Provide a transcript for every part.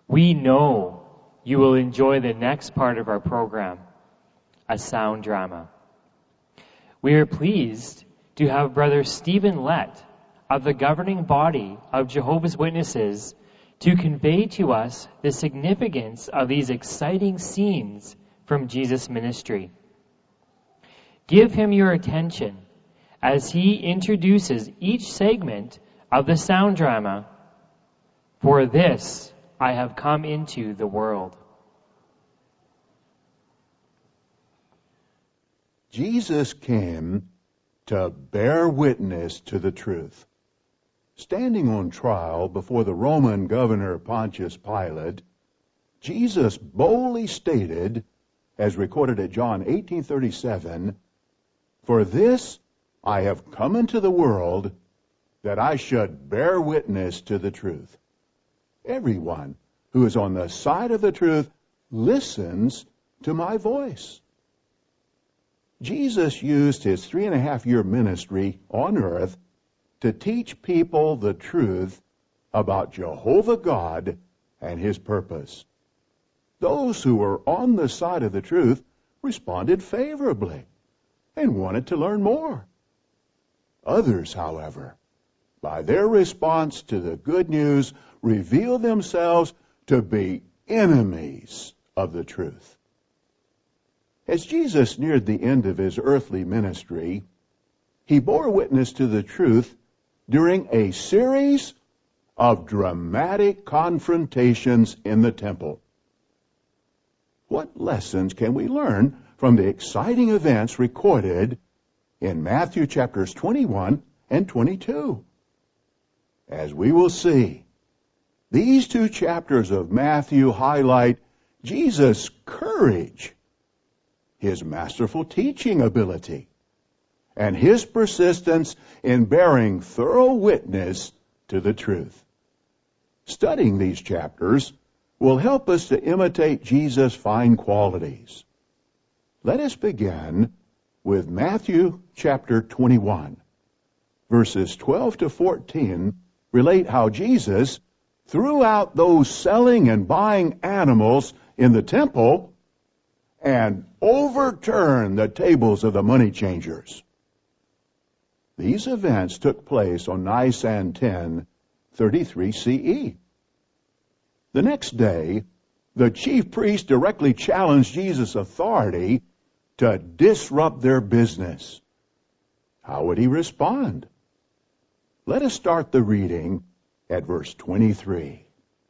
We know you will enjoy the next part of our program, a sound drama. We are pleased to have Brother Stephen Lett of the governing body of Jehovah's Witnesses to convey to us the significance of these exciting scenes from Jesus' ministry. Give him your attention as he introduces each segment of the sound drama, "For this I have come into the world." Jesus came to bear witness to the truth. Standing on trial before the Roman governor Pontius Pilate, Jesus boldly stated, as recorded at John 18:37, "For this I have come into the world, that I should bear witness to the truth." Everyone who is on the side of the truth listens to my voice. Jesus used his 3.5-year ministry on earth to teach people the truth about Jehovah God and his purpose. Those who were on the side of the truth responded favorably and wanted to learn more. Others, however, by their response to the good news, revealed themselves to be enemies of the truth. As Jesus neared the end of his earthly ministry, he bore witness to the truth during a series of dramatic confrontations in the temple. What lessons can we learn from the exciting events recorded in Matthew chapters 21 and 22? As we will see, these two chapters of Matthew highlight Jesus' courage, his masterful teaching ability, and his persistence in bearing thorough witness to the truth. Studying these chapters will help us to imitate Jesus' fine qualities. Let us begin with Matthew chapter 21. Verses 12 to 14 relate how Jesus threw out those selling and buying animals in the temple and overturned the tables of the money changers. These events took place on Nisan 10, 33 CE. The next day, the chief priests directly challenged Jesus' authority to disrupt their business. How would he respond? Let us start the reading at verse 23.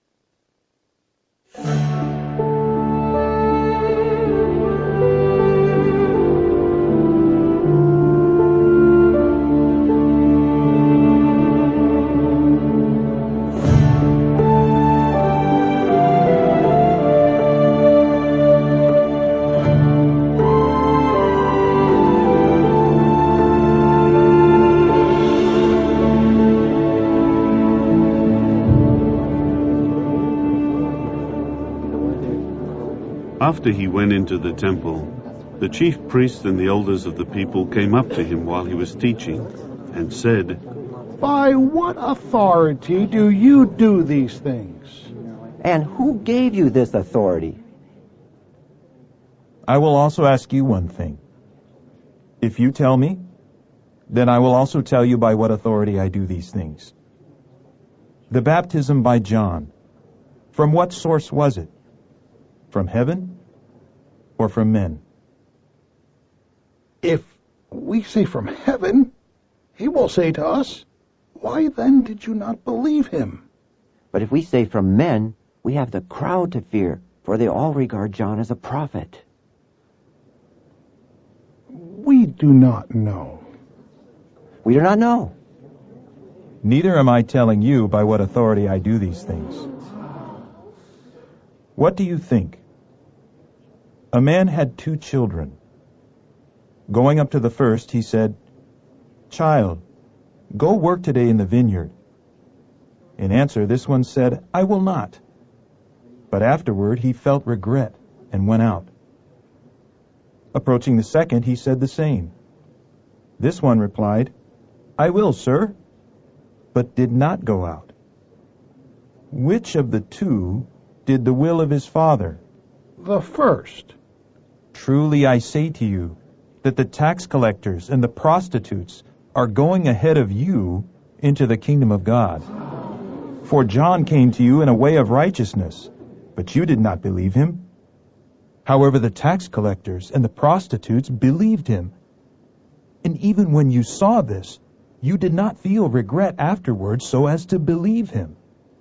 After he went into the temple, the chief priests and the elders of the people came up to him while he was teaching and said, "By what authority do you do these things? And who gave you this authority?" I will also ask you one thing. If you tell me, then I will also tell you by what authority I do these things. The baptism by John, from what source was it? From heaven or from men? If we say from heaven, he will say to us, 'Why then did you not believe him?' But if we say from men, we have the crowd to fear, for they all regard John as a prophet." We do not know. We do not know. Neither am I telling you by what authority I do these things. What do you think? A man had 2 children. Going up to the first, he said, "Child, go work today in the vineyard." In answer, this one said, "I will not." But afterward he felt regret and went out. Approaching the second, he said the same. This one replied, "I will, sir," but did not go out. Which of the 2 did the will of his Father? The first. Truly I say to you that the tax collectors and the prostitutes are going ahead of you into the kingdom of God. For John came to you in a way of righteousness, but you did not believe him. However, the tax collectors and the prostitutes believed him. And even when you saw this, you did not feel regret afterwards so as to believe him.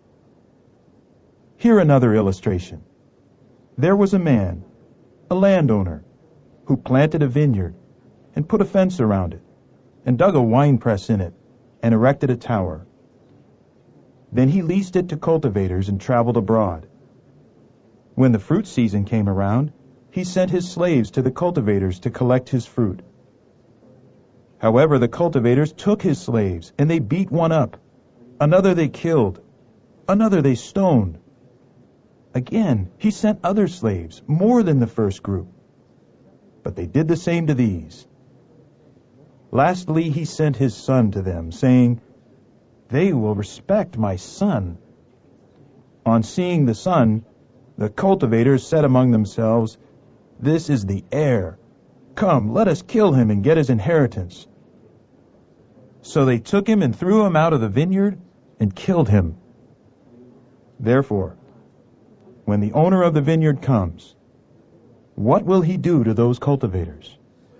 Here another illustration. There was a man, a landowner, who planted a vineyard and put a fence around it and dug a winepress in it and erected a tower. Then he leased it to cultivators and traveled abroad. When the fruit season came around, he sent his slaves to the cultivators to collect his fruit. However, the cultivators took his slaves, and they beat one up. Another they killed. Another they stoned. Again, he sent other slaves, more than the first group. But they did the same to these. Lastly, he sent his son to them, saying, "They will respect my son." On seeing the son, the cultivators said among themselves, "This is the heir. Come, let us kill him and get his inheritance." So they took him and threw him out of the vineyard and killed him. Therefore, when the owner of the vineyard comes, what will he do to those cultivators?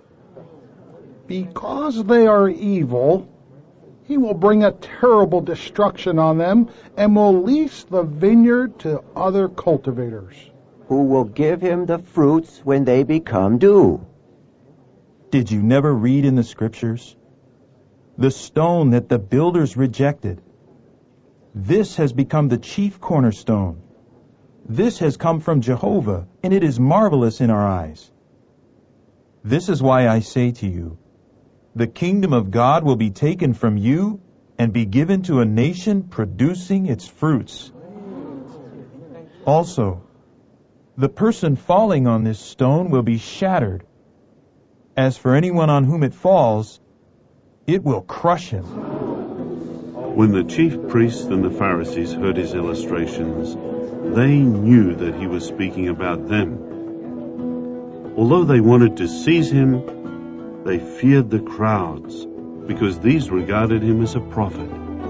Because they are evil, he will bring a terrible destruction on them and will lease the vineyard to other cultivators, who will give him the fruits when they become due. Did you never read in the Scriptures? The stone that the builders rejected. This has become the chief cornerstone. This has come from Jehovah, and it is marvelous in our eyes. This is why I say to you, the kingdom of God will be taken from you and be given to a nation producing its fruits. Also, the person falling on this stone will be shattered. As for anyone on whom it falls, it will crush him. When the chief priests and the Pharisees heard his illustrations, they knew that he was speaking about them. Although they wanted to seize him, they feared the crowds, because these regarded him as a prophet.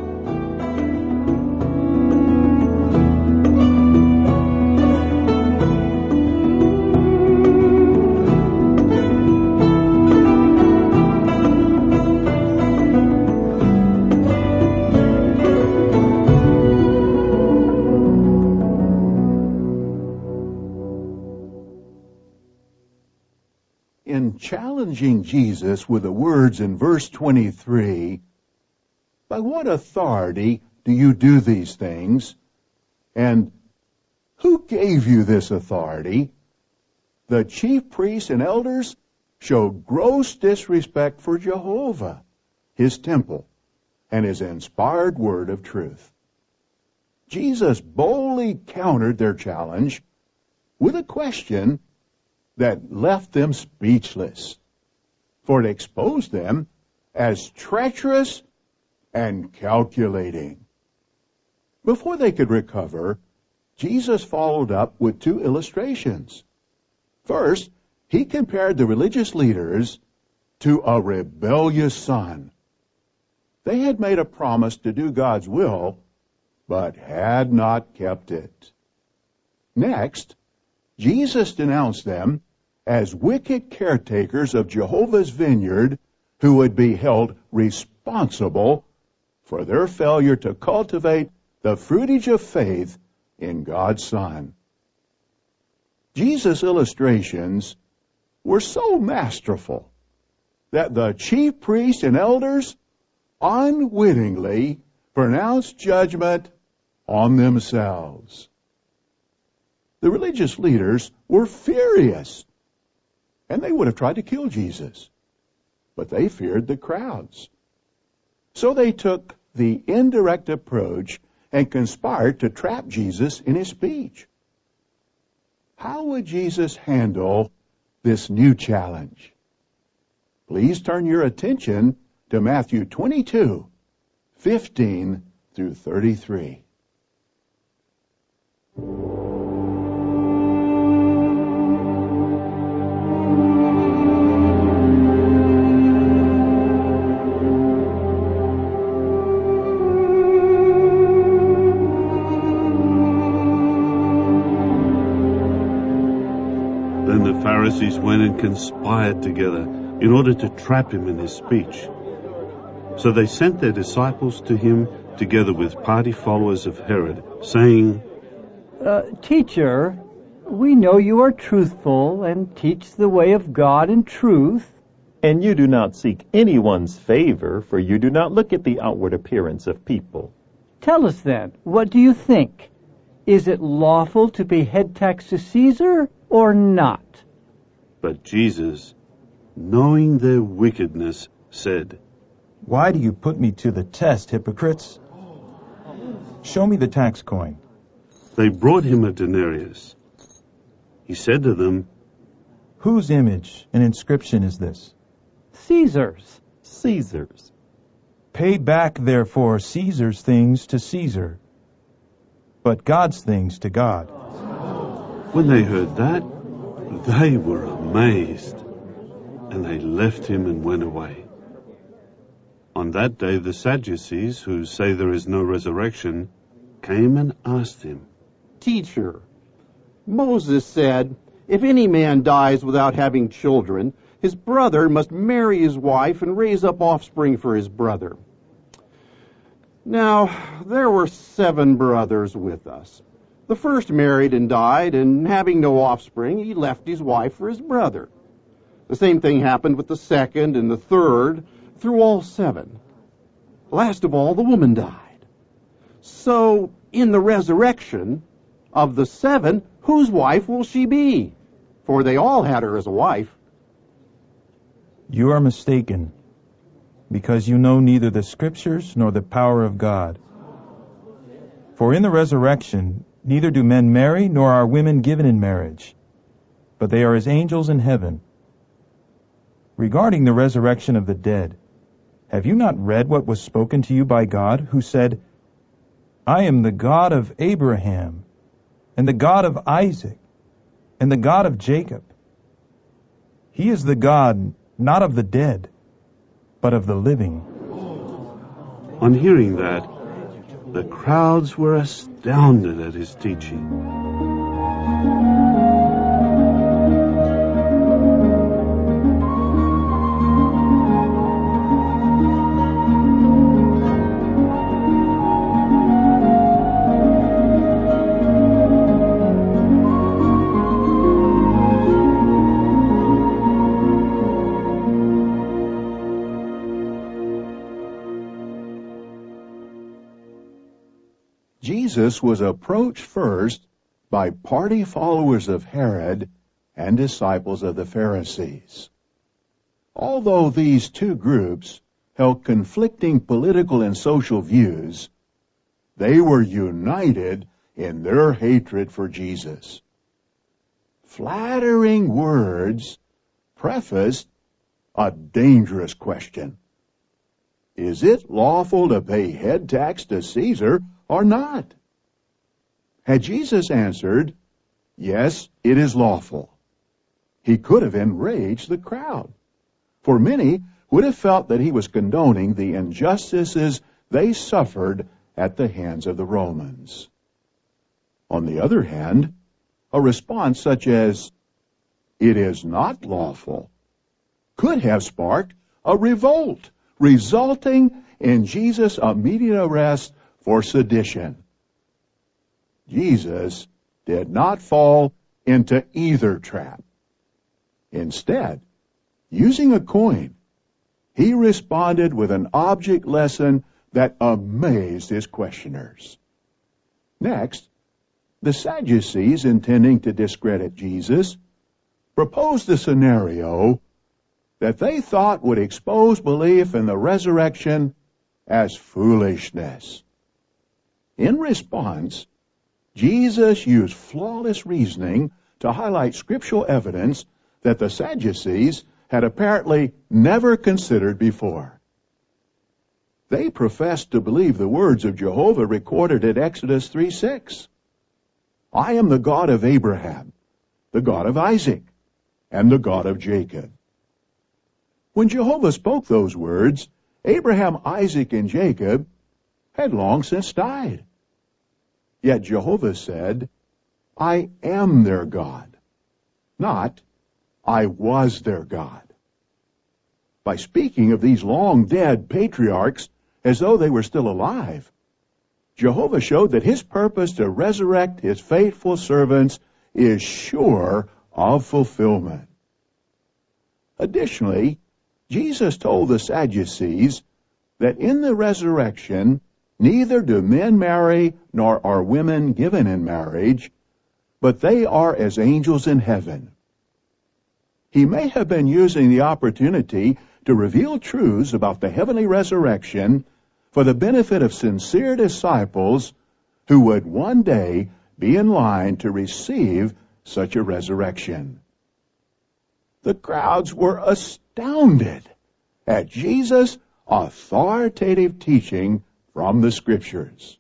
In challenging Jesus with the words in verse 23, "By what authority do you do these things? And who gave you this authority?" the chief priests and elders showed gross disrespect for Jehovah, his temple, and his inspired word of truth. Jesus boldly countered their challenge with a question that left them speechless, for it exposed them as treacherous and calculating. Before they could recover, Jesus followed up with two illustrations. First, he compared the religious leaders to a rebellious son. They had made a promise to do God's will, but had not kept it. Next, Jesus denounced them as wicked caretakers of Jehovah's vineyard who would be held responsible for their failure to cultivate the fruitage of faith in God's Son. Jesus' illustrations were so masterful that the chief priests and elders unwittingly pronounced judgment on themselves. The religious leaders were furious, and they would have tried to kill Jesus, but they feared the crowds. So they took the indirect approach and conspired to trap Jesus in his speech. How would Jesus handle this new challenge? Please turn your attention to Matthew 22, 15 through 33. Pharisees went and conspired together in order to trap him in his speech. So they sent their disciples to him together with party followers of Herod, saying, Teacher, we know you are truthful and teach the way of God in truth. And you do not seek anyone's favor, for you do not look at the outward appearance of people. Tell us then, what do you think? Is it lawful to pay head tax to Caesar or not? But Jesus, knowing their wickedness, said, Why do you put me to the test, hypocrites? Show me the tax coin. They brought him a denarius. He said to them, Whose image and inscription is this? Caesar's. Caesar's. Pay back, therefore, Caesar's things to Caesar, but God's things to God. When they heard that, they were amazed, and they left him and went away. On that day the Sadducees, who say there is no resurrection, came and asked him, Teacher, Moses said, if any man dies without having children, his brother must marry his wife and raise up offspring for his brother. Now, there were 7 brothers with us. The first married and died, and having no offspring, he left his wife for his brother. The same thing happened with the second and the third, through all 7. Last of all, the woman died. So, in the resurrection, of the 7, whose wife will she be? For they all had her as a wife. You are mistaken, because you know neither the Scriptures nor the power of God. For in the resurrection, neither do men marry nor are women given in marriage, but they are as angels in heaven. Regarding the resurrection of the dead, have you not read what was spoken to you by God, who said, I am the God of Abraham, and the God of Isaac, and the God of Jacob? He is the God not of the dead, but of the living. On hearing that, the crowds were astounded at his teaching. Jesus was approached first by party followers of Herod and disciples of the Pharisees. Although these two groups held conflicting political and social views, they were united in their hatred for Jesus. Flattering words prefaced a dangerous question. Is it lawful to pay head tax to Caesar or not? Had Jesus answered, yes, it is lawful, he could have enraged the crowd, for many would have felt that he was condoning the injustices they suffered at the hands of the Romans. On the other hand, a response such as, it is not lawful, could have sparked a revolt, resulting in Jesus' immediate arrest for sedition. Jesus did not fall into either trap. Instead, using a coin, he responded with an object lesson that amazed his questioners. Next, the Sadducees, intending to discredit Jesus, proposed a scenario that they thought would expose belief in the resurrection as foolishness. In response, Jesus used flawless reasoning to highlight scriptural evidence that the Sadducees had apparently never considered before. They professed to believe the words of Jehovah recorded in Exodus 3:6. I am the God of Abraham, the God of Isaac, and the God of Jacob. When Jehovah spoke those words, Abraham, Isaac, and Jacob had long since died. Yet Jehovah said, I am their God, not I was their God. By speaking of these long-dead patriarchs as though they were still alive, Jehovah showed that his purpose to resurrect his faithful servants is sure of fulfillment. Additionally, Jesus told the Sadducees that in the resurrection, neither do men marry nor are women given in marriage, but they are as angels in heaven. He may have been using the opportunity to reveal truths about the heavenly resurrection for the benefit of sincere disciples who would one day be in line to receive such a resurrection. The crowds were astounded at Jesus' authoritative teaching from the Scriptures.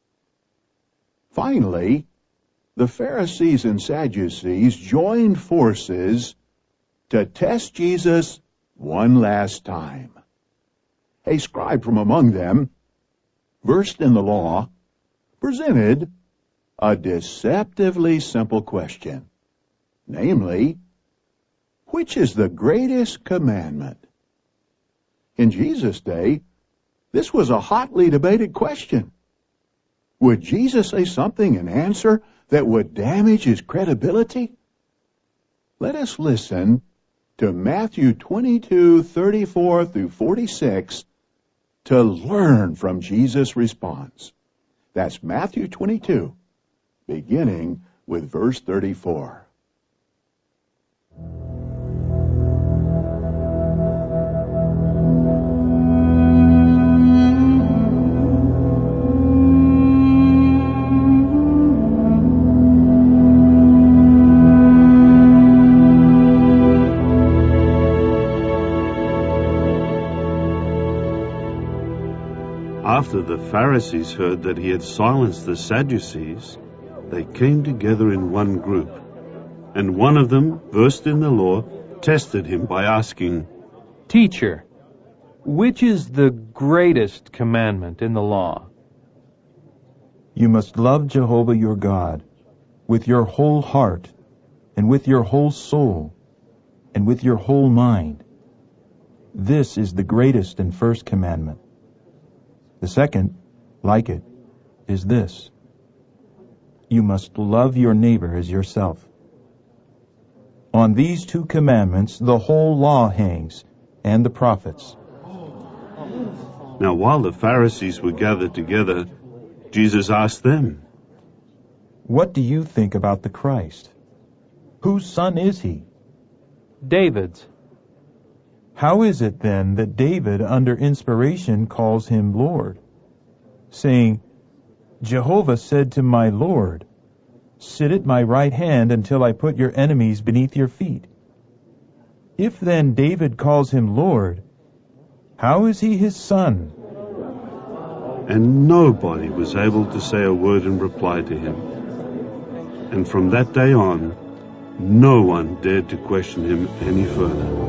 Finally, the Pharisees and Sadducees joined forces to test Jesus one last time. A scribe from among them, versed in the law, presented a deceptively simple question, namely, which is the greatest commandment? In Jesus' day, this was a hotly debated question. Would Jesus say something in answer that would damage his credibility? Let us listen to Matthew 22:34 through 46 to learn from Jesus' response. That's Matthew 22, beginning with verse 34. After the Pharisees heard that he had silenced the Sadducees, they came together in one group, and one of them, versed in the law, tested him by asking, Teacher, which is the greatest commandment in the law? You must love Jehovah your God with your whole heart, and with your whole soul, and with your whole mind. This is the greatest and first commandment. The second, like it, is this: you must love your neighbor as yourself. On these two commandments the whole law hangs, and the prophets. Now while the Pharisees were gathered together, Jesus asked them, What do you think about the Christ? Whose son is he? David's. How is it then that David, under inspiration, calls him Lord, saying, Jehovah said to my Lord, Sit at my right hand until I put your enemies beneath your feet? If then David calls him Lord, how is he his son? And nobody was able to say a word in reply to him. And from that day on, no one dared to question him any further.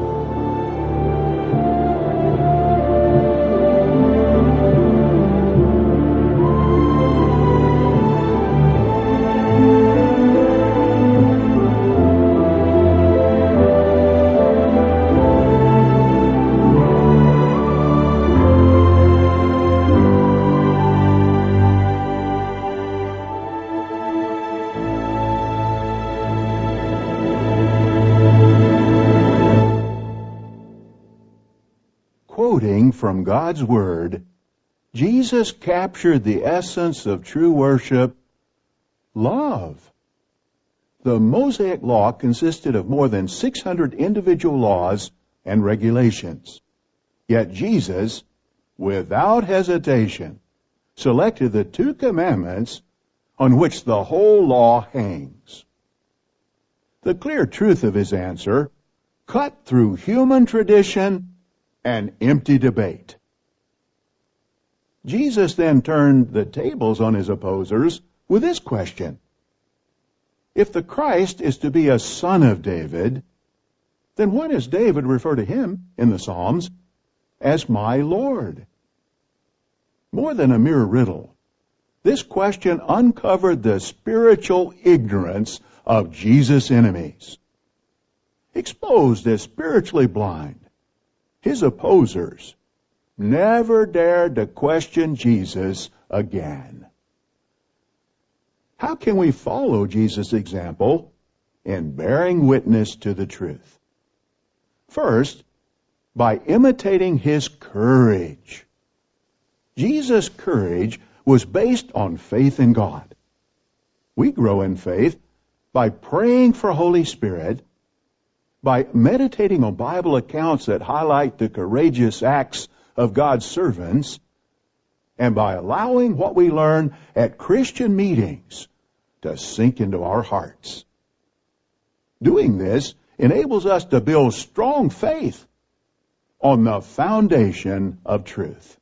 Quoting from God's Word, Jesus captured the essence of true worship, love. The Mosaic Law consisted of more than 600 individual laws and regulations. Yet Jesus, without hesitation, selected the two commandments on which the whole law hangs. The clear truth of his answer cut through human tradition and empty debate. Jesus then turned the tables on his opposers with this question: if the Christ is to be a son of David, then why does David refer to him in the Psalms as my Lord? More than a mere riddle, this question uncovered the spiritual ignorance of Jesus' enemies. exposed as spiritually blind. His opposers never dared to question Jesus again. How can we follow Jesus' example in bearing witness to the truth? First, by imitating his courage. Jesus' courage was based on faith in God. We grow in faith by praying for Holy Spirit, by meditating on Bible accounts that highlight the courageous acts of God's servants, and by allowing what we learn at Christian meetings to sink into our hearts. Doing this enables us to build strong faith on the foundation of truth.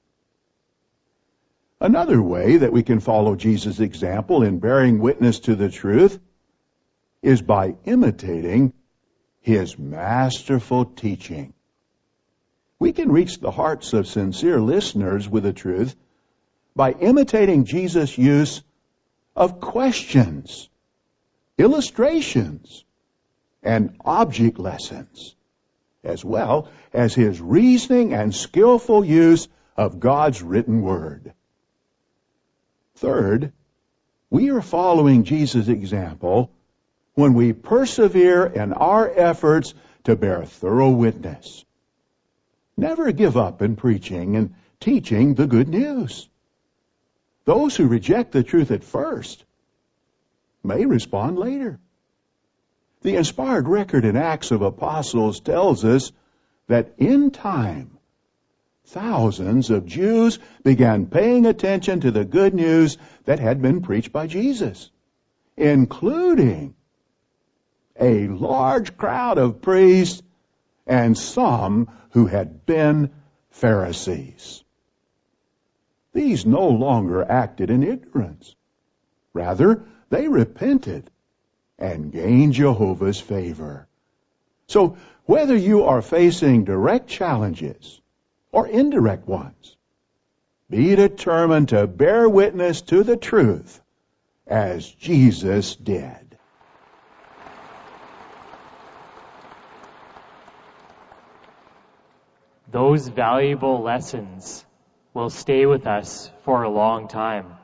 Another way that we can follow Jesus' example in bearing witness to the truth is by imitating his masterful teaching. We can reach the hearts of sincere listeners with the truth by imitating Jesus' use of questions, illustrations, and object lessons, as well as his reasoning and skillful use of God's written word. Third, we are following Jesus' example when we persevere in our efforts to bear thorough witness. Never give up in preaching and teaching the good news. Those who reject the truth at first may respond later. The inspired record in Acts of Apostles tells us that in time, thousands of Jews began paying attention to the good news that had been preached by Jesus, including a large crowd of priests and some who had been Pharisees. These no longer acted in ignorance. Rather, they repented and gained Jehovah's favor. So, whether you are facing direct challenges or indirect ones, be determined to bear witness to the truth as Jesus did. Those valuable lessons will stay with us for a long time.